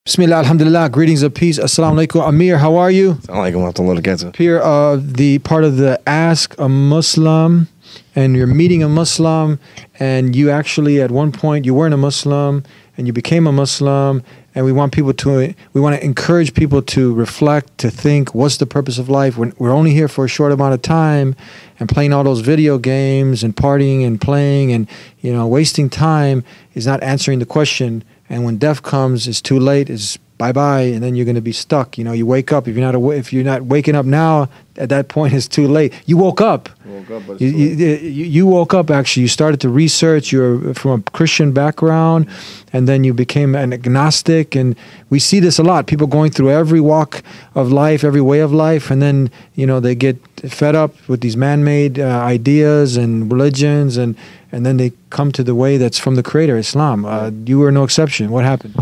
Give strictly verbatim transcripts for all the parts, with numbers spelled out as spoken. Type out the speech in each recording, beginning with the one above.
Bismillah, alhamdulillah, greetings of peace. Assalamu alaikum. Amir, how are you? Assalamu alaikum. Here, uh, the part of the Ask a Muslim, and you're meeting a Muslim, and you actually, at one point, you weren't a Muslim, and you became a Muslim, and we want people to, we want to encourage people to reflect, to think, what's the purpose of life? When we're only here for a short amount of time, and playing all those video games, and partying, and playing, and, you know, wasting time is not answering the question. And when death comes, it's too late. It's bye bye, and then you're going to be stuck. You know, you wake up. If you're not awa- if you're not waking up now, at that point, it's too late. You woke up. Woke up, but you, you, you, you woke up. Actually, you started to research. You're from a Christian background, and then you became an agnostic. And we see this a lot. People going through every walk of life, every way of life, and then you know they get fed up with these man-made uh, ideas and religions, and and then they come to the way that's from the Creator, Islam. Uh, you were no exception. What happened?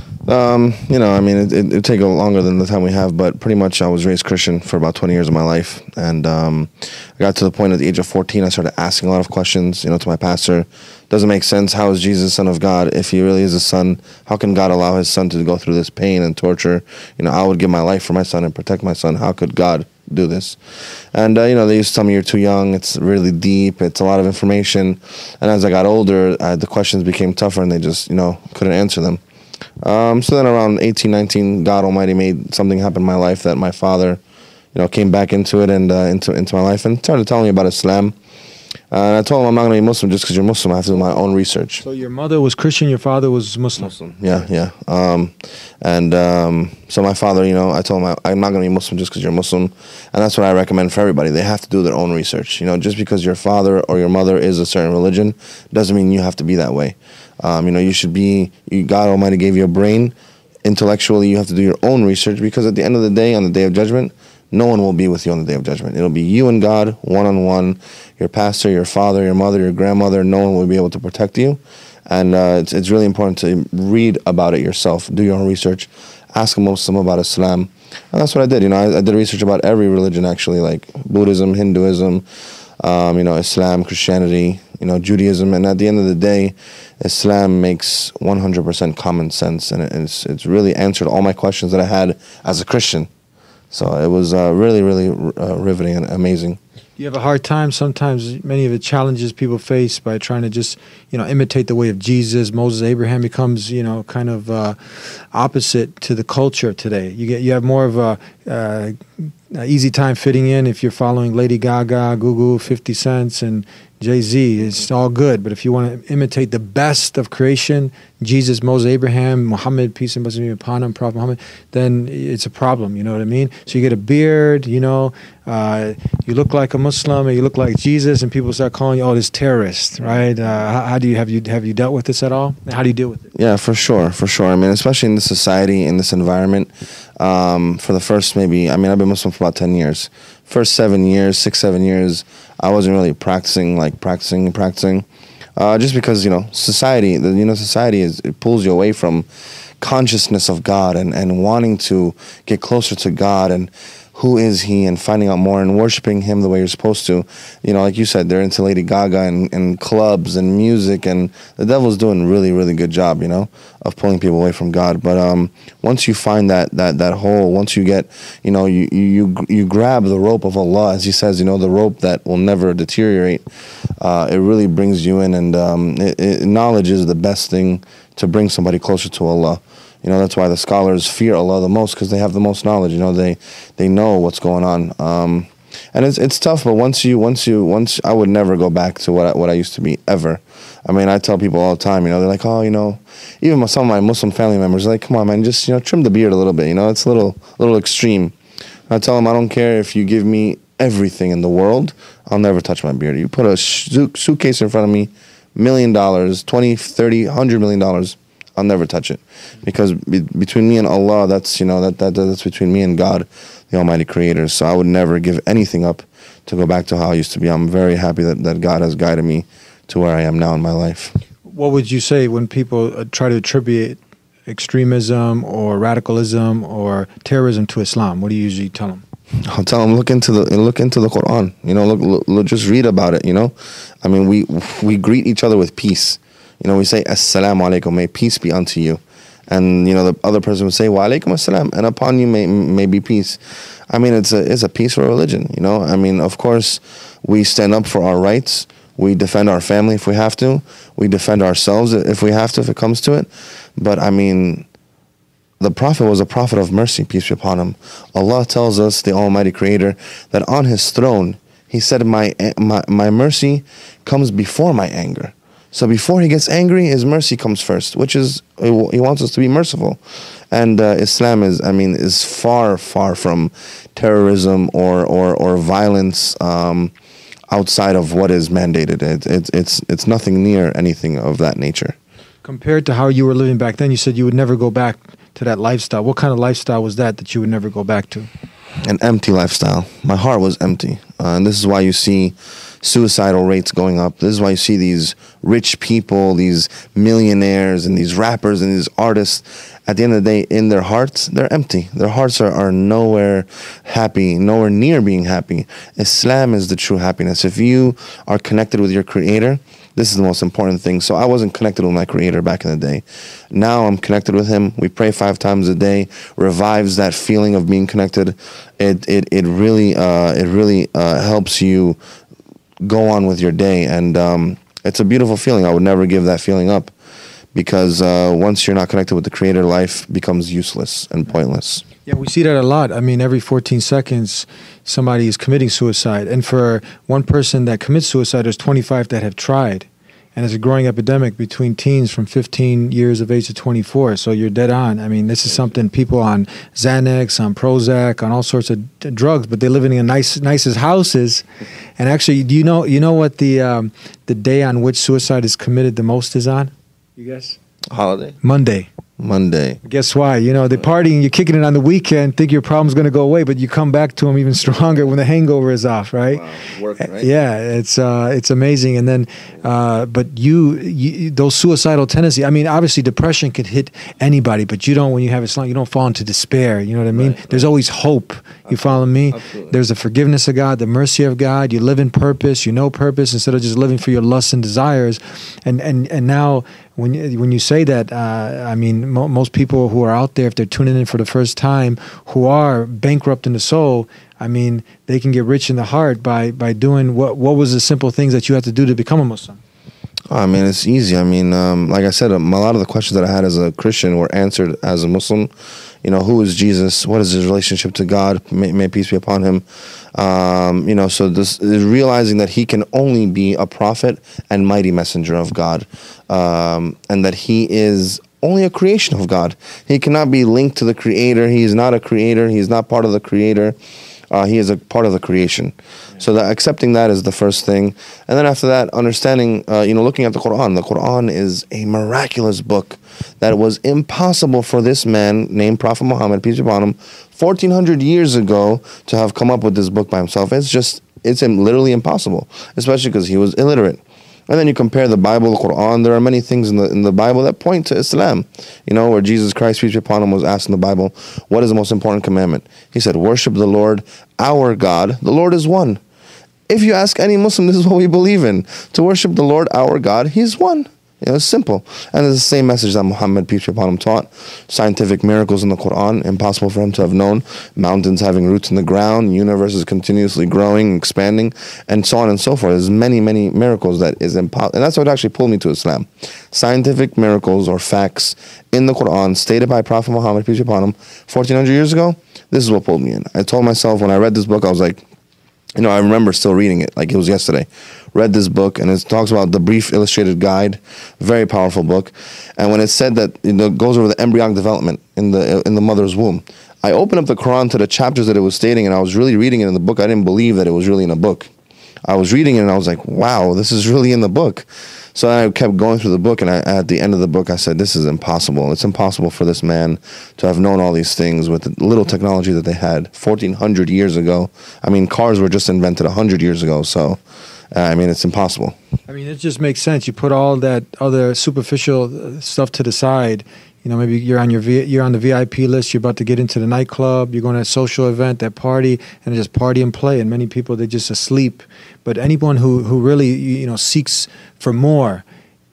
Um, you know, I mean, it, it, it'd take a longer than the time we have, but pretty much I was raised Christian for about twenty years of my life. And um, I got to the point at the age of fourteen, I started asking a lot of questions, you know, to my pastor. Doesn't make sense. How is Jesus Son of God? If he really is a son, how can God allow his son to go through this pain and torture? You know, I would give my life for my son and protect my son. How could God do this? And, uh, you know, they used to tell me you're too young. It's really deep. It's a lot of information. And as I got older, uh, the questions became tougher and they just, you know, couldn't answer them. Um, so then around eighteen, nineteen, God Almighty made something happen in my life that my father, you know, came back into it and uh, into into my life and started telling me about Islam. Uh, and I told him I'm not going to be Muslim just because you're Muslim. I have to do my own research. So your mother was Christian, your father was Muslim? Muslim, yeah, yeah. Um, and um, so my father, you know, I told him I, I'm not going to be Muslim just because you're Muslim. And that's what I recommend for everybody. They have to do their own research. You know, just because your father or your mother is a certain religion doesn't mean you have to be that way. Um, you know, you should be, you, God Almighty gave you a brain. Intellectually, you have to do your own research because at the end of the day, on the Day of Judgment, no one will be with you on the Day of Judgment. It'll be you and God, one-on-one, your pastor, your father, your mother, your grandmother. No one will be able to protect you. And uh, it's, it's really important to read about it yourself, do your own research, ask a Muslim about Islam. And that's what I did. You know, I, I did research about every religion, actually, like Buddhism, Hinduism, um, you know, Islam, Christianity, you know, Judaism. And at the end of the day, Islam makes one hundred percent common sense. And it's, it's really answered all my questions that I had as a Christian. So it was uh, really, really uh, riveting and amazing. You have a hard time sometimes, many of the challenges people face by trying to just, you know, imitate the way of Jesus, Moses, Abraham becomes, you know, kind of uh, opposite to the culture today. You get, you have more of a uh, easy time fitting in if you're following Lady Gaga, Gugu, fifty Cent, and Jay-Z. It's all good. But if you want to imitate the best of creation, Jesus, Moses, Abraham, Muhammad, peace and blessings be upon him, Prophet Muhammad, then it's a problem, you know what I mean? So you get a beard, you know, uh, you look like a Muslim, or you look like Jesus, and people start calling you, oh, this terrorist, right? Uh, how, how do you, have you, have you dealt with this at all? How do you deal with it? Yeah, for sure, for sure. I mean, especially in this society, in this environment, um, for the first maybe, I mean, I've been Muslim for about ten years. First seven years, six, seven years, I wasn't really practicing, like practicing and practicing. Uh, just because, you know, society, the, you know, society is, it pulls you away from consciousness of God and, and wanting to get closer to God and who is he and finding out more and worshiping him the way you're supposed to. You know, like you said, they're into Lady Gaga and, and clubs and music, and the devil's doing a really, really good job, you know, of pulling people away from God. But um, once you find that that that hole, once you get, you know, you, you, you grab the rope of Allah, as he says, you know, the rope that will never deteriorate, uh, it really brings you in, and um, it, it, knowledge is the best thing to bring somebody closer to Allah. You know, that's why the scholars fear Allah the most, because they have the most knowledge. You know, they they know what's going on. Um, and it's it's tough, but once you once you once I would never go back to what I, what I used to be ever. I mean, I tell people all the time. You know, they're like, oh, you know, even some of my Muslim family members are like, come on, man, just you know, trim the beard a little bit. You know, it's a little a little extreme. I tell them I don't care if you give me everything in the world, I'll never touch my beard. You put a suitcase in front of me, million dollars, twenty, thirty, one hundred million dollars. I'll never touch it, because be, between me and Allah, that's you know that, that that's between me and God, the Almighty Creator. So I would never give anything up to go back to how I used to be. I'm very happy that, that God has guided me to where I am now in my life. What would you say when people uh, try to attribute extremism or radicalism or terrorism to Islam? What do you usually tell them? I'll tell them look into the look into the Quran. You know, look, look, look just read about it. You know, I mean, we we greet each other with peace. You know, we say, Assalamu alaikum, may peace be unto you. and you know the other person would say wa alaikum assalam, and upon you may may be peace. I mean, it's a it's a peaceful religion, you know. I mean, of course, we stand up for our rights. We defend our family if we have to. We defend ourselves if we have to, if it comes to it. But I mean, the Prophet was a prophet of mercy, peace be upon him. Allah tells us, the Almighty Creator, that on His throne, He said, my, my, my mercy comes before my anger. So before He gets angry, His mercy comes first, which is, He wants us to be merciful. And uh, Islam is, I mean, is far, far from terrorism or, or, or violence, um, outside of what is mandated. It, it, it's it's nothing near anything of that nature. Compared to how you were living back then, you said you would never go back to that lifestyle. What kind of lifestyle was that that you would never go back to? An empty lifestyle. My heart was empty. Uh, and this is why you see suicidal rates going up. This is why you see these rich people, these millionaires, and these rappers and these artists. At the end of the day, in their hearts, they're empty. Their hearts are, are nowhere happy, nowhere near being happy. Islam is the true happiness. If you are connected with your Creator, this is the most important thing. So I wasn't connected with my Creator back in the day. Now I'm connected with Him. We pray five times a day. Revives that feeling of being connected. It it it really uh, it really uh, helps you go on with your day, and um, it's a beautiful feeling. I would never give that feeling up, because uh, once you're not connected with the Creator, life becomes useless and pointless. Yeah, we see that a lot. I mean, every fourteen seconds, somebody is committing suicide. And for one person that commits suicide, there's twenty-five that have tried. And it's a growing epidemic between teens from fifteen years of age to twenty-four. So you're dead on. I mean, this is something people on Xanax, on Prozac, on all sorts of d- drugs, but they're living in nice, nicest houses. And actually, do you know you know what the um, the day on which suicide is committed the most is on? You guess? Holiday? Monday. Monday. Guess why? You know, they're partying, you're kicking it on the weekend, think your problem's going to go away, but you come back to them even stronger when the hangover is off, right? Wow. Work, right? Yeah, it's uh, it's amazing. And then, uh, but you, you, those suicidal tendencies, I mean, obviously depression could hit anybody, but you don't, when you have Islam, you don't fall into despair. You know what I mean? Right. There's always hope. You follow me? Absolutely. There's the forgiveness of God, the mercy of God. You live in purpose. You know purpose instead of just living for your lusts and desires. And and and now, when you, when you say that, uh, I mean, mo- most people who are out there, if they're tuning in for the first time, who are bankrupt in the soul, I mean, they can get rich in the heart by by doing what what was the simple things that you had to do to become a Muslim? Oh, I mean, it's easy. I mean, um, like I said, um, a lot of the questions that I had as a Christian were answered as a Muslim. You know, who is Jesus? What is his relationship to God? May, may peace be upon him. Um, you know, so this is realizing that he can only be a prophet and mighty messenger of God, um, and that he is only a creation of God. He cannot be linked to the Creator. He is not a creator. He is not part of the Creator. Uh, he is a part of the creation. Yeah. So that accepting that is the first thing. And then after that, understanding, uh, you know, looking at the Quran. The Quran is a miraculous book that it was impossible for this man named Prophet Muhammad, peace be upon him, fourteen hundred years ago to have come up with this book by himself. It's just, it's literally impossible, especially because he was illiterate. And then you compare the Bible, the Quran. There are many things in the in the Bible that point to Islam. You know, where Jesus Christ, peace be upon him, was asked in the Bible, what is the most important commandment? He said, worship the Lord, our God. The Lord is one. If you ask any Muslim, this is what we believe in. To worship the Lord, our God, He is one. You know, it's simple. And it's the same message that Muhammad, peace be upon him, taught. Scientific miracles in the Quran, impossible for him to have known. Mountains having roots in the ground, universes continuously growing, expanding, and so on and so forth. There's many, many miracles that is impossible. And that's what actually pulled me to Islam. Scientific miracles or facts in the Quran stated by Prophet Muhammad, peace be upon him, fourteen hundred years ago. This is what pulled me in. I told myself when I read this book, I was like, you know, I remember still reading it like it was yesterday. Read this book, and it talks about the brief illustrated guide, very powerful book. And when it said that, you know, it goes over the embryonic development in the in the mother's womb, I opened up the Quran to the chapters that it was stating, and I was really reading it in the book. I didn't believe that it was really in a book. I was reading it, and I was like, wow, this is really in the book. So I kept going through the book, and I, at the end of the book, I said, this is impossible. It's impossible for this man to have known all these things with the little technology that they had fourteen hundred years ago. I mean, cars were just invented one hundred years ago, so, uh, I mean, it's impossible. I mean, it just makes sense. You put all that other superficial stuff to the side. You know, maybe you're on your v, you're on the V I P list. You're about to get into the nightclub. You're going to a social event, that party, and just party and play. And many people, they're just asleep. But anyone who who really, you know, seeks for more,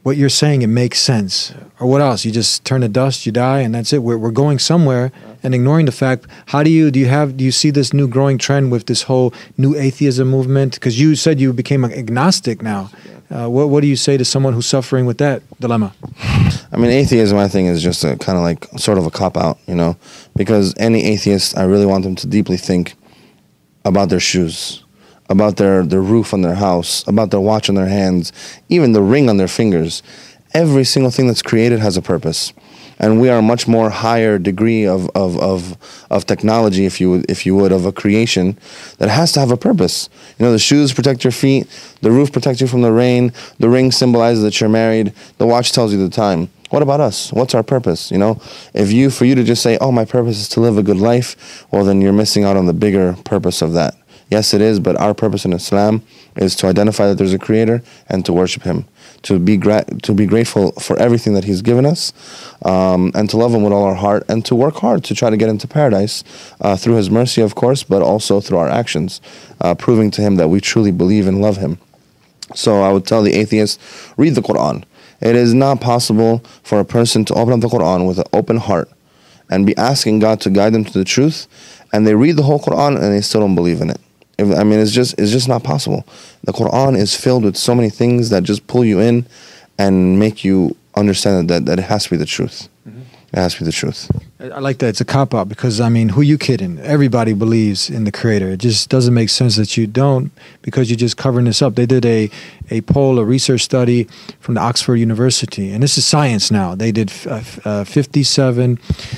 what you're saying, it makes sense. Or what else? You just turn to dust, you die, and that's it. We're, we're going somewhere and ignoring the fact. How do you, do you have, do you see this new growing trend with this whole new atheism movement? Because you said you became an agnostic now. Uh, what, what do you say to someone who's suffering with that dilemma? I mean, atheism, I think, is just a kind of like sort of a cop-out, you know, because any atheist, I really want them to deeply think about their shoes, about their, their roof on their house, about their watch on their hands, even the ring on their fingers. Every single thing that's created has a purpose. And we are a much more higher degree of, of, of, of technology, if you would, if you would, of a creation that has to have a purpose. You know, the shoes protect your feet, the roof protects you from the rain, the ring symbolizes that you're married, the watch tells you the time. What about us? What's our purpose? You know, if you, for you to just say, oh, my purpose is to live a good life, well, then you're missing out on the bigger purpose of that. Yes, it is, but our purpose in Islam is to identify that there's a creator and to worship him, to be gra- to be grateful for everything that he's given us, um, and to love him with all our heart, and to work hard to try to get into paradise uh, through his mercy, of course, but also through our actions, uh, proving to him that we truly believe and love him. So I would tell the atheist, read the Quran. It is not possible for a person to open up the Quran with an open heart and be asking God to guide them to the truth, and they read the whole Quran and they still don't believe in it. I mean, it's just it's just not possible. The Quran is filled with so many things that just pull you in and make you understand that, that it has to be the truth. Mm-hmm. It has to be the truth. I like that. It's a cop-out because, I mean, who you kidding? Everybody believes in the Creator. It just doesn't make sense that you don't because you're just covering this up. They did a, a poll, a research study from the Oxford University, and this is science now. They did uh, uh, fifty-seven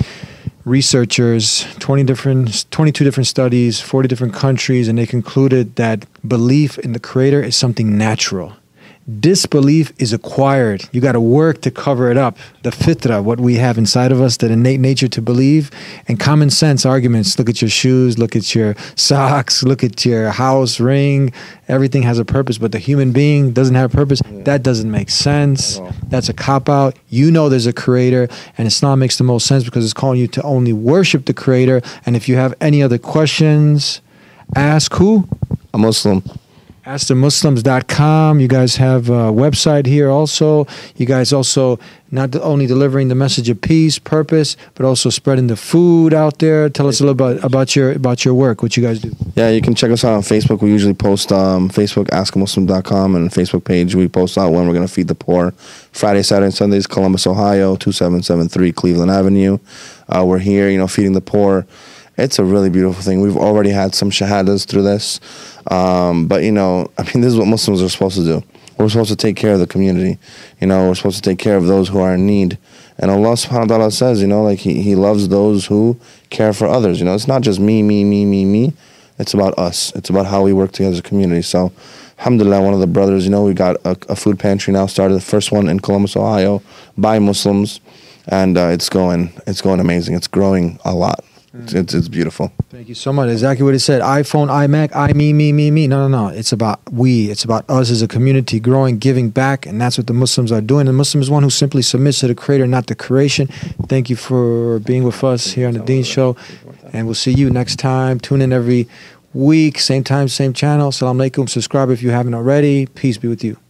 researchers, twenty different, twenty-two different studies, forty different countries, and they concluded that belief in the Creator is something natural. Disbelief is acquired. You got to work to cover it up. The fitra, what we have inside of us, that innate nature to believe, and common sense arguments. Look at your shoes, look at your socks, look at your house, ring. Everything has a purpose, but the human being doesn't have a purpose. Yeah. That doesn't make sense. That's a cop-out. You know there's a Creator, and Islam makes the most sense because it's calling you to only worship the Creator. And if you have any other questions, ask who? A Muslim. ask the muslims dot com. You guys have a website here also. You guys also not only delivering the message of peace, purpose, but also spreading the food out there. Tell us a little bit about your about your work, what you guys do. Yeah, you can check us out on Facebook. We usually post um, Facebook, ask a muslim dot com, and Facebook page. We post out when we're going to feed the poor. Friday, Saturday, and Sundays, Columbus, Ohio, two seven seven three Cleveland Avenue. Uh, we're here, you know, feeding the poor. It's a really beautiful thing. We've already had some shahadas through this. Um, but, you know, I mean, this is what Muslims are supposed to do. We're supposed to take care of the community. You know, we're supposed to take care of those who are in need. And Allah subhanahu wa ta'ala says, you know, like he, he loves those who care for others. You know, it's not just me, me, me, me, me. It's about us. It's about how we work together as a community. So, alhamdulillah, one of the brothers, you know, we got a, a food pantry now started, the first one in Columbus, Ohio, by Muslims. And uh, it's going, it's going amazing. It's growing a lot. It's, it's it's beautiful. Thank you so much. Exactly what it said. iPhone, iMac, I, me, me, me, me. No, no, no. It's about we. It's about us as a community growing, giving back, and that's what the Muslims are doing. The Muslim is one who simply submits to the Creator, not the creation. Thank you for being with us here on the Deen Show, and we'll see you next time. Tune in every week, same time, same channel. Assalamu alaikum. Subscribe if you haven't already. Peace be with you.